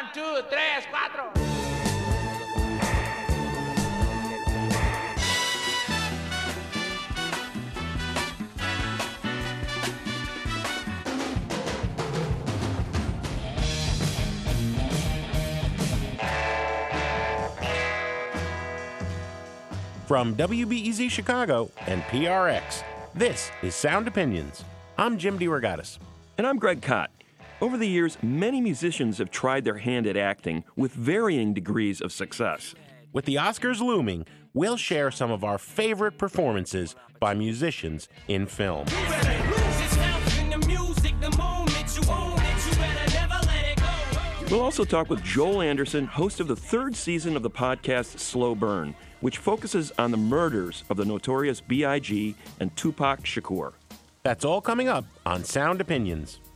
2, 3, 4. From WBEZ Chicago and PRX, this is Sound Opinions. I'm Jim DeRogatis. And I'm Greg Kot. Over the years, many musicians have tried their hand at acting with varying degrees of success. With the Oscars looming, we'll share some of our favorite performances by musicians in film. We'll also talk with Joel Anderson, host of the third season of the podcast Slow Burn, which focuses on the murders of the notorious B.I.G. and Tupac Shakur. That's all coming up on Sound Opinions.